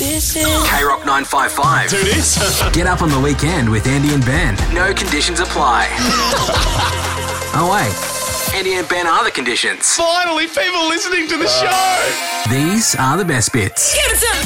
This is K-Rock 955. Do this. Get up on the weekend with Andy and Ben. No conditions apply. Oh, wait. Andy and Ben are the conditions. Finally, people listening to the show. These are the best bits.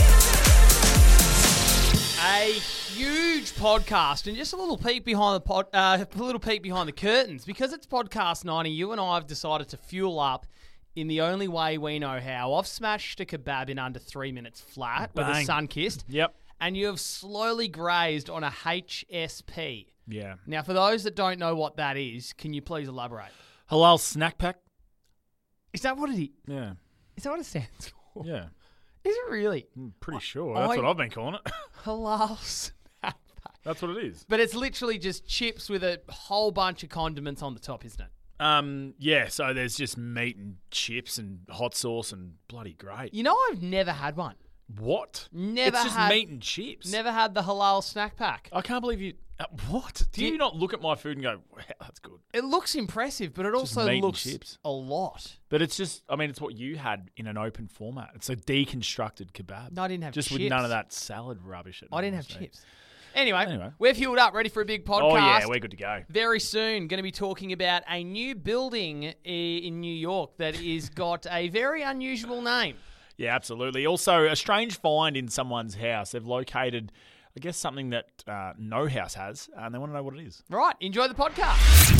A huge podcast and just a little peek behind the curtains, because it's podcast 90. You and I have decided to fuel up in the only way we know how. I've smashed a kebab in under 3 minutes flat with a Bang. sun-kissed. Yep. And you have slowly grazed on a HSP. Yeah. Now, for those that don't know what that is, can you please elaborate? Halal snack pack. Is that what it is? Yeah. Is that what it stands for? Yeah. Is it really? I'm pretty sure. That's what I've been calling it. Halal snack pack. That's what it is. But it's literally just chips with a whole bunch of condiments on the top, isn't it? Yeah, so there's just meat and chips and hot sauce and bloody great. You know, I've never had one. What? Never It's just had meat and chips. Never had the halal snack pack. I can't believe you... what? Do you not look at my food and go, wow, that's good? It looks impressive, but it also meat and looks chips. a lot. But it's just, I mean, it's what you had in an open format. It's a deconstructed kebab. No, I didn't have just chips. with none of that salad rubbish. I didn't have so. chips. Anyway, Anyway. we're fueled up, ready for a big podcast. Oh, yeah, we're good to go. Very soon, going to be talking about a new building in New York that is got a very unusual name. Yeah, absolutely. Also, a strange find in someone's house. They've located, I guess, something that no house has, and they want to know what it is. Right, enjoy the podcast.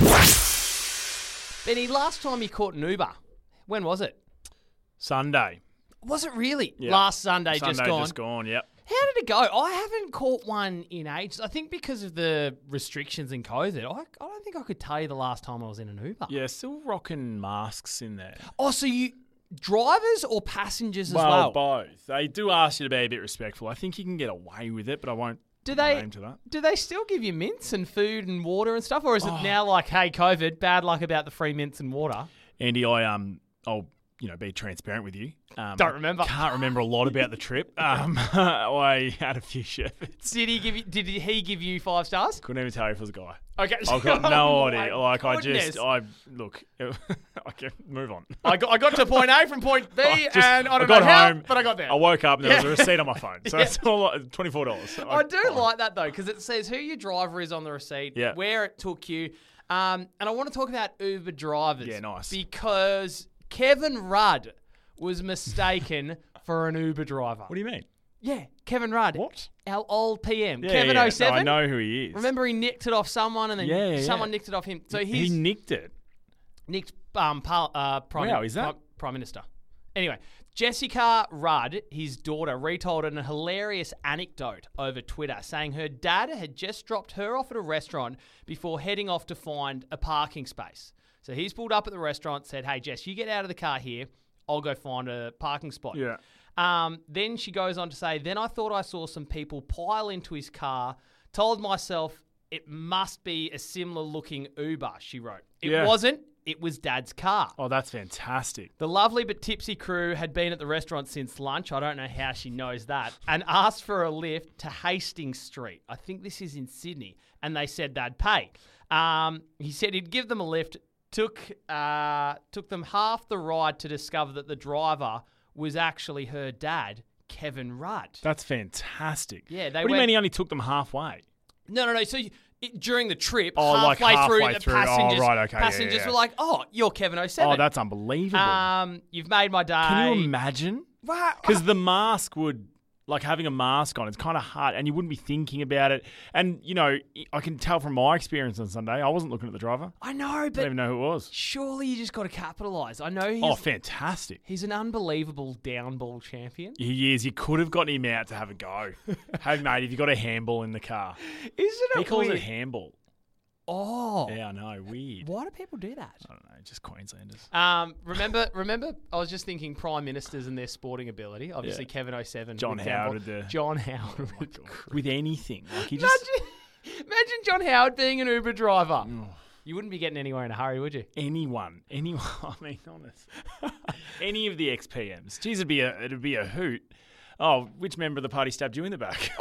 Benny, last time you caught an Uber, when was it? Sunday. Was it really? Yep. Last Sunday, Sunday just gone. Yep. How did it go? I haven't caught one in ages. I think because of the restrictions in COVID, I don't think I could tell you the last time I was in an Uber. Yeah, still rocking masks in there. Oh, so you drivers or passengers as well? Both. They do ask you to be a bit respectful. I think you can get away with it, but I won't name to that. Do they still give you mints and food and water and stuff, or is it now like, hey, COVID, bad luck about the free mints and water? Andy, I'll be transparent with you. Don't remember. Can't remember a lot about the trip. I had a few sherbets. Did he give you 5 stars? Couldn't even tell you if it was a guy. Okay, I've got no idea. my Like goodness. I can move on. I got to point A from point B, and I don't got know how, home, but I got there. I woke up and there was a receipt on my phone. So that's all, $24. I do like that, though, because it says who your driver is on the receipt, Yeah. where it took you. And I want to talk about Uber drivers. Yeah, nice. Because Kevin Rudd was mistaken for an Uber driver. What do you mean? Yeah, Kevin Rudd. What? Our old PM. Yeah, Kevin yeah. 07. No, I know who he is. Remember he nicked it off someone and then Yeah. someone nicked it off him. So he nicked it. nicked Wow, is that- Prime Minister. Anyway, Jessica Rudd, his daughter, retold an hilarious anecdote over Twitter, saying her dad had just dropped her off at a restaurant before heading off to find a parking space. So he's pulled up at the restaurant, said, hey, Jess, you get out of the car here. I'll go find a parking spot. Yeah. Then she goes on to say, then I thought I saw some people pile into his car, told myself it must be a similar looking Uber, she wrote. It wasn't. It was Dad's car. Oh, that's fantastic. The lovely but tipsy crew had been at the restaurant since lunch. I don't know how she knows that. And asked for a lift to Hastings Street. I think this is in Sydney. And they said they'd pay. He said he'd give them a lift. Took them half the ride to discover that the driver was actually her dad, Kevin Rudd. That's fantastic. Yeah, what do you mean he only took them halfway? No. So during the trip, like halfway the through. passengers, Oh, right, okay, passengers yeah. were like, "Oh, you're Kevin 07." Oh, that's unbelievable. You've made my day. Can you imagine? Wow. Because the mask would, like having a mask on, it's kind of hard and you wouldn't be thinking about it. And, I can tell from my experience on Sunday, I wasn't looking at the driver. I know, I but don't even know who it was. surely you just got to capitalise. I know Oh, fantastic. he's an unbelievable down ball champion. He is. You could have gotten him out to have a go. Hey, mate, have you got a handball in the car? Isn't He it calls weird? it handball. Oh. Yeah, I know. Weird. Why do people do that? I don't know. Just Queenslanders. Remember, I was just thinking prime ministers and their sporting ability. Obviously, Yeah. Kevin 07. John with Howard handball. with the- John Howard. With anything. Like he just... Imagine John Howard being an Uber driver. You wouldn't be getting anywhere in a hurry, would you? Anyone, I mean, honest. Any of the ex-PMs. Geez, it'd be a hoot. Oh, which member of the party stabbed you in the back?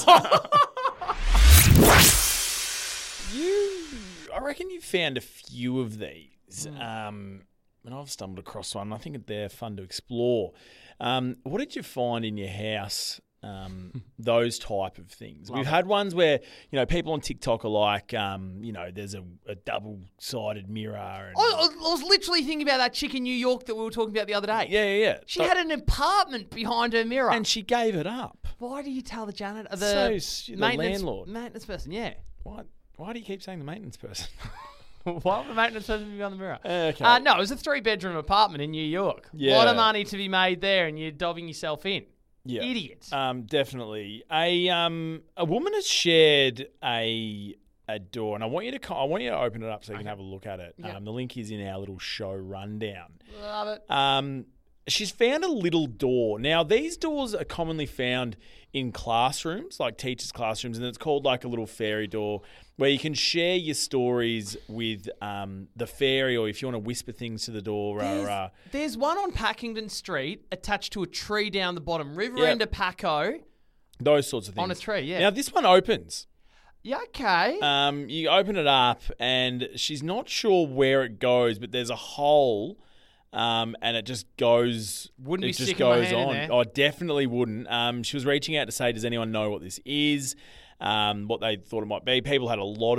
I reckon you found a few of these. And I've stumbled across one. I think they're fun to explore. What did you find in your house those type of things. We've had ones where, people on TikTok are like, there's a double-sided mirror. And, I was literally thinking about that chick in New York that we were talking about the other day. Yeah. She had an apartment behind her mirror. And she gave it up. Why do you tell the janitor? The landlord. Maintenance person, yeah. Why do you keep saying the maintenance person? Why would the maintenance person be on the mirror? Okay. No, it was a 3-bedroom apartment in New York. Yeah. A lot of money to be made there, and you're dobbing yourself in. Yeah. Idiots. Definitely. A woman has shared a door, and I want you to open it up so you can have a look at it. Yep. The link is in our little show rundown. Love it. She's found a little door. Now, these doors are commonly found in classrooms, like teachers' classrooms, and it's called like a little fairy door where you can share your stories with the fairy, or if you want to whisper things to the door. There's one on Packington Street attached to a tree down the bottom. River Yep. end of Paco. Those sorts of things. On a tree, yeah. Now, this one opens. Yeah, okay. You open it up, and she's not sure where it goes, but there's a hole, and it just goes. Wouldn't be it just sticking my goes hand in on. there. I definitely wouldn't. She was reaching out to say, does anyone know what this is? What they thought it might be. People had a lot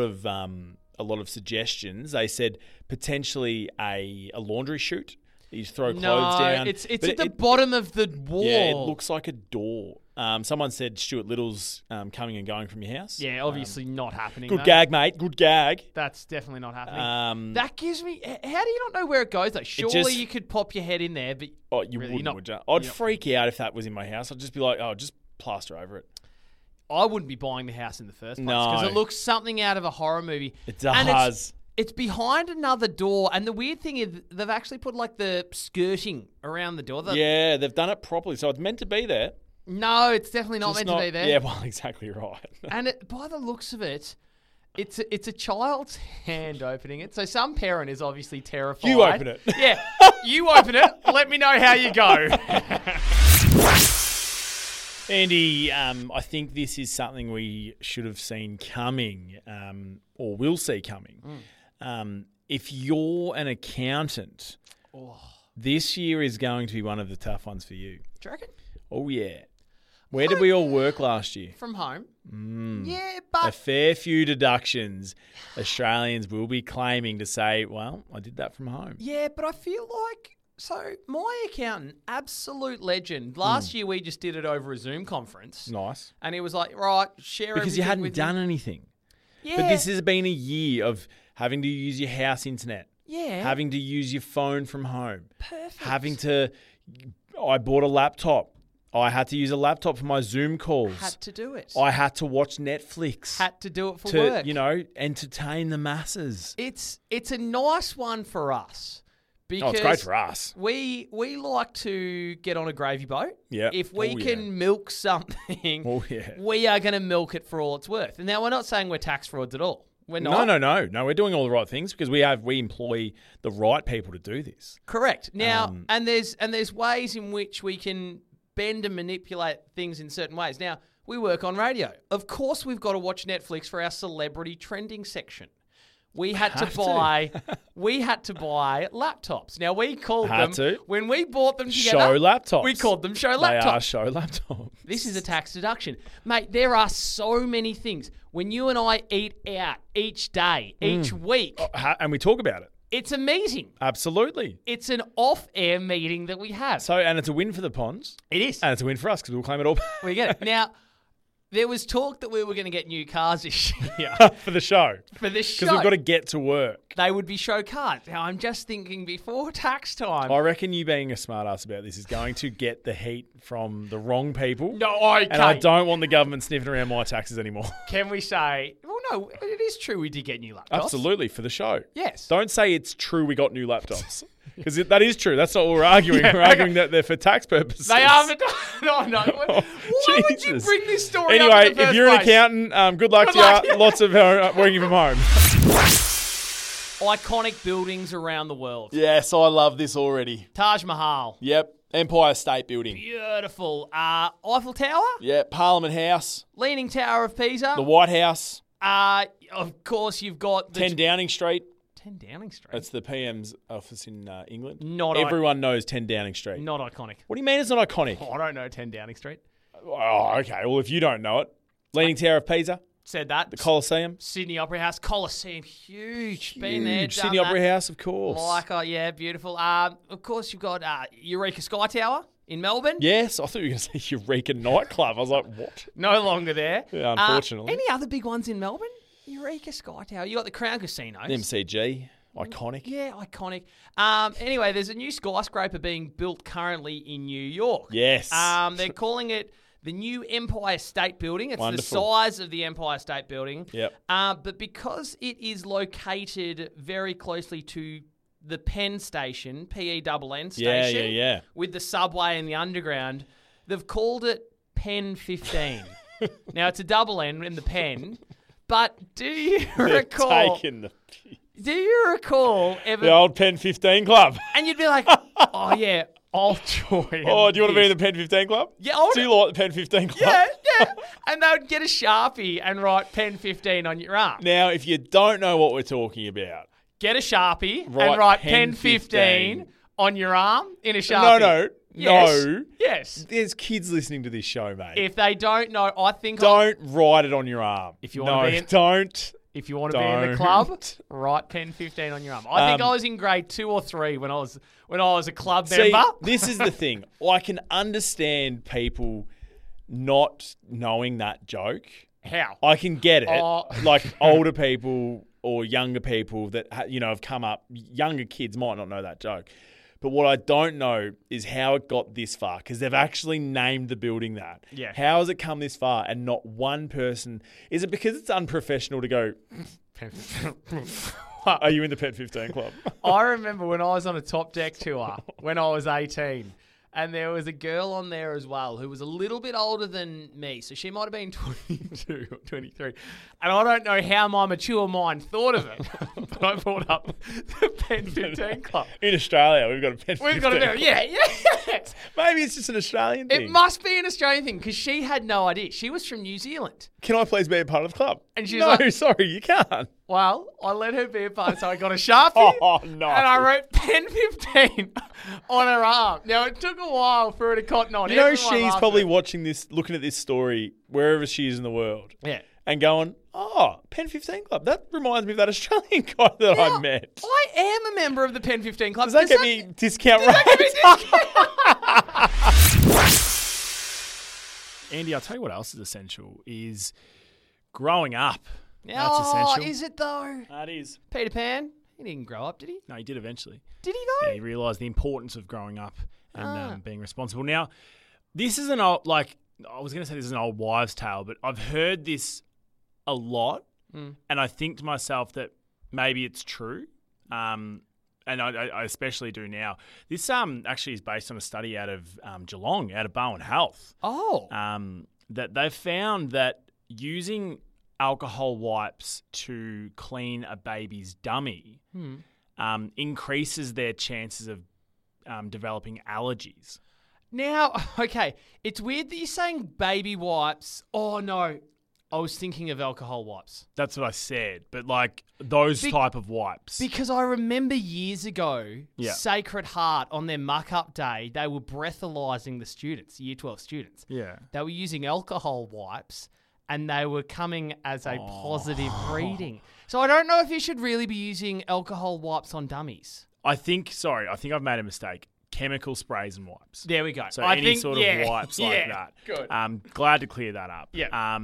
of suggestions. They said potentially a laundry chute. You throw clothes down. It's at the bottom of the wall. Yeah, it looks like a door. Someone said Stuart Little's coming and going from your house. Yeah, obviously not happening. Good though. gag, mate. Good gag. That's definitely not happening. That That gives me. How do you not know where it goes though? Surely you could pop your head in there, but you really, wouldn't, not, would you? I'd freak out if that was in my house. I'd just be like, just plaster over it. I wouldn't be buying the house in the first place No. because it looks something out of a horror movie. It And does. it's behind another door, and the weird thing is they've actually put like the skirting around the door. Yeah, they've done it properly, so it's meant to be there. No, it's definitely not Just meant to be there. Yeah, well, exactly right. And by the looks of it, it's a child's hand opening it. So some parent is obviously terrified. You open it. Yeah, you open it. Let me know how you go. Andy, I think this is something we should have seen coming, or will see coming. If you're an accountant, this year is going to be one of the tough ones for you. Do you reckon? Oh, yeah. Where did we all work last year? From home. Yeah, A but fair few deductions Australians will be claiming to say, well, I did that from home. yeah, but I feel like my accountant, absolute legend. Last year we just did it over a Zoom conference. Nice. And he was like, right, share Because you everything hadn't with done me. anything. Yeah. But this has been a year of having to use your house internet. Yeah. Having to use your phone from home. Perfect. I bought a laptop. I had to use a laptop for my Zoom calls. Had to do it. I had to watch Netflix. Had to do it for to, work. entertain the masses. It's a nice one for us. Because It's great for us. We like to get on a gravy boat. Yeah. If we Oh, yeah. can milk something, Oh, yeah. we are going to milk it for all it's worth. And now we're not saying we're tax frauds at all. We're not. No. We're doing all the right things because we employ the right people to do this. Correct. Now, and there's ways in which we can bend and manipulate things in certain ways. Now, we work on radio. Of course, we've got to watch Netflix for our celebrity trending section. We had to buy laptops. Now we called them when we bought them together. Show laptops. We called them show laptops. They are show laptops. This is a tax deduction. Mate, there are so many things. When you and I eat out each day, each week, And we talk about it. it's a meeting. Absolutely. It's an off-air meeting that we have. So, and it's a win for the Ponds. It is. And it's a win for us because we'll claim it all We get it. Now, there was talk that we were going to get new cars this year for the show. for this show. Because we've got to get to work. They would be show cars. Now, I'm just thinking before tax time. I reckon you being a smart ass about this is going to get the heat from the wrong people. No, okay. And I don't want the government sniffing around my taxes anymore. Can we say, well, no, it is true we did get new laptops. Absolutely, for the show. Yes. Don't say it's true we got new laptops. Because that is true. That's not what we're arguing. We're arguing that they're for tax purposes. They are. No. Why would you Jesus. bring this story up Anyway, in the first if you're an place? accountant, good luck to you. Lots of working from home. Iconic buildings around the world. Yes, I love this already. Taj Mahal. Yep. Empire State Building. Beautiful. Eiffel Tower. Yeah. Parliament House. Leaning Tower of Pisa. The White House. Of course, you've got the 10 Downing Street. 10 Downing Street. That's the PM's office in England. Not Everyone knows 10 Downing Street. Not iconic. What do you mean it's not iconic? I don't know 10 Downing Street. Okay. Well, if you don't know it, Leaning Tower of Pisa, Said that. the Colosseum. Sydney Opera House, Colosseum, huge. Been there, done Sydney that. Opera House, of course. Yeah, beautiful. Of course, you've got Eureka Sky Tower in Melbourne. Yes, I thought you were going to say Eureka Nightclub. I was like, what? No longer there. Yeah, unfortunately. Any other big ones in Melbourne? Eureka Sky Tower. You got the Crown Casino. MCG, iconic. Yeah, iconic. Anyway, there's a new skyscraper being built currently in New York. Yes. They're calling it the new Empire State Building. It's Wonderful. the size of the Empire State Building. Yep. But because it is located very closely to the Penn Station, Penn Station, Yeah. with the subway and the underground, they've called it Penn 15. Now, it's a double N in the Penn, but do you recall... Taking the Do you recall ever... The old Penn 15 Club. And you'd be like, oh, yeah, I'll join. Oh, do you want to be in the Penn 15 Club? Yeah, I Do you like the Penn 15 Club? Yeah. And they would get a Sharpie and write Penn 15 on your arm. Now, if you don't know what we're talking about, Get a Sharpie and Write write Penn Penn 15 on your arm in a Sharpie. no. Yes. There's kids listening to this show, mate. If they don't know, I think... Don't write it on your arm. If you wanna be in- don't. If you want to be in the Don't. club, write Penn 15 on your arm. I think I was in grade 2 or 3 when I was a club member. This is the thing. I can understand people not knowing that joke. How? I can get it. Oh. Like older people or younger people that have come up. Younger kids might not know that joke. But what I don't know is how it got this far, because they've actually named the building that. Yeah. How has it come this far and not one person? Is it because it's unprofessional to go, are you in the Penn 15 Club? I remember when I was on a Top Deck tour when I was 18, and there was a girl on there as well who was a little bit older than me. So she might have been 22 or 23. And I don't know how my mature mind thought of it, but I brought up the Penn 15 Club. In Australia, we've got a Penn 15 We've got a Club. yes. Maybe it's just an Australian thing. It must be an Australian thing because she had no idea. She was from New Zealand. Can I please be a part of the club? And she's no, like- sorry, you can't. Well, I let her be a part, so I got a Sharpie. Oh, no. And I wrote Penn 15 on her arm. Now, it took a while for her to cotton on. You know, Everyone she's laughed probably at her. watching this, looking at this story, wherever she is in the world, Yeah. and going, oh, Penn 15 Club. That reminds me of that Australian guy that I Now, met. I am a member of the Penn 15 Club. Does that get me discount rates? Andy, I'll tell you what else is essential is growing up. That's Oh, essential. is it though? That is. Peter Pan? He didn't grow up, did he? No, he did eventually. Did he though? Yeah, he realised the importance of growing up and being responsible. Now, this is an old, I was going to say this is an old wives' tale, but I've heard this a lot, and I think to myself that maybe it's true, and I especially do now. This actually is based on a study out of Geelong, out of Bowen Health, Oh. that they've found that using alcohol wipes to clean a baby's dummy increases their chances of developing allergies. Now, okay, it's weird that you're saying baby wipes. Oh, no. I was thinking of alcohol wipes. That's what I said, but those type of wipes. Because I remember years ago, Yeah. Sacred Heart, on their muck-up day, they were breathalyzing the students, Year 12 students. Yeah. They were using alcohol wipes, and they were coming as a positive reading. So I don't know if you should really be using alcohol wipes on dummies. I think I've made a mistake. Chemical sprays and wipes. There we go. So I any think, sort of yeah, wipes like yeah, that. Good. Glad to clear that up. Yeah.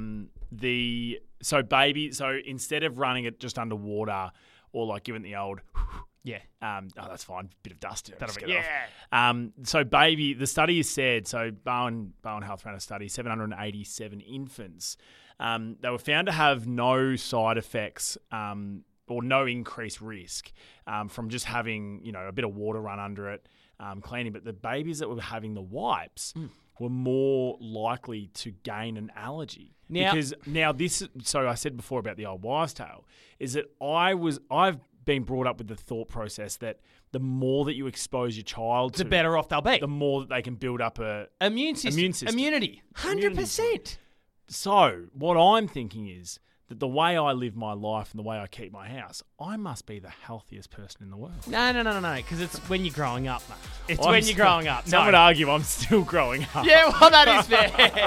So instead of running it just underwater or giving the old Yeah. that's fine. Bit of dust. That'll Just be- get it off. The study has said, Bowen Health ran a study, 787 infants. They were found to have no side effects or no increased risk from just having, a bit of water run under it, cleaning. But the babies that were having the wipes were more likely to gain an allergy. Now- Because so I said before about the old wives' tale, is that I've been brought up with the thought process that the more that you expose your child The to, better off they'll be. the more that they can build up a Immune system. Immune system. Immunity. 100%. So what I'm thinking is that the way I live my life and the way I keep my house, I must be the healthiest person in the world. No, because it's when you're growing up, mate. It's when you're growing up. Some would argue I'm still growing up. Yeah, well, that is fair.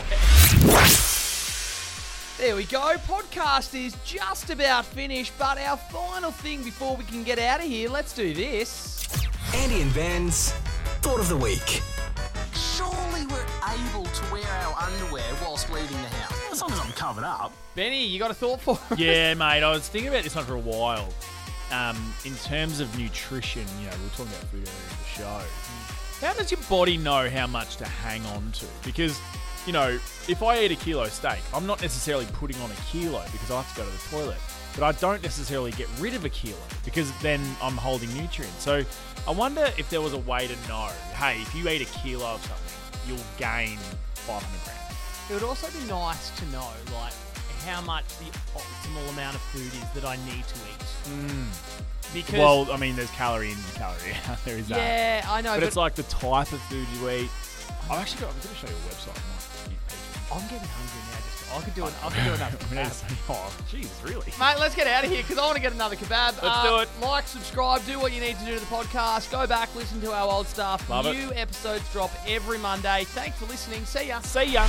There we go. Podcast is just about finished, but our final thing before we can get out of here, let's do this. Andy and Ben's Thought of the Week. Surely we're able to wear our underwear whilst leaving the house. As long as I'm covered up. Benny, you got a thought for us? Yeah, mate. I was thinking about this one for a while. In terms of nutrition, we were talking about food earlier in the show. How does your body know how much to hang on to? Because, if I eat a kilo steak, I'm not necessarily putting on a kilo because I have to go to the toilet. But I don't necessarily get rid of a kilo because then I'm holding nutrients. So I wonder if there was a way to know, hey, if you eat a kilo of something, you'll gain 500 grams. It would also be nice to know, how much the optimal amount of food is that I need to eat. Because there's calorie in, calorie out. There is that. Yeah, I know. But it's like the type of food you eat. I'm going to show you a website. I'm getting hungry now. I could do another kebab. Oh, Jesus, really? Mate, let's get out of here because I want to get another kebab. Let's do it. Like, subscribe, do what you need to do to the podcast. Go back, listen to our old stuff. Love New episodes drop every Monday. Thanks for listening. See ya. See ya.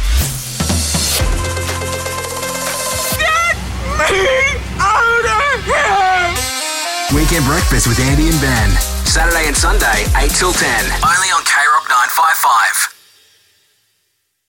Get me out of here! Weekend Breakfast with Andy and Ben. Saturday and Sunday, 8 till 10. Only on K Rock 955.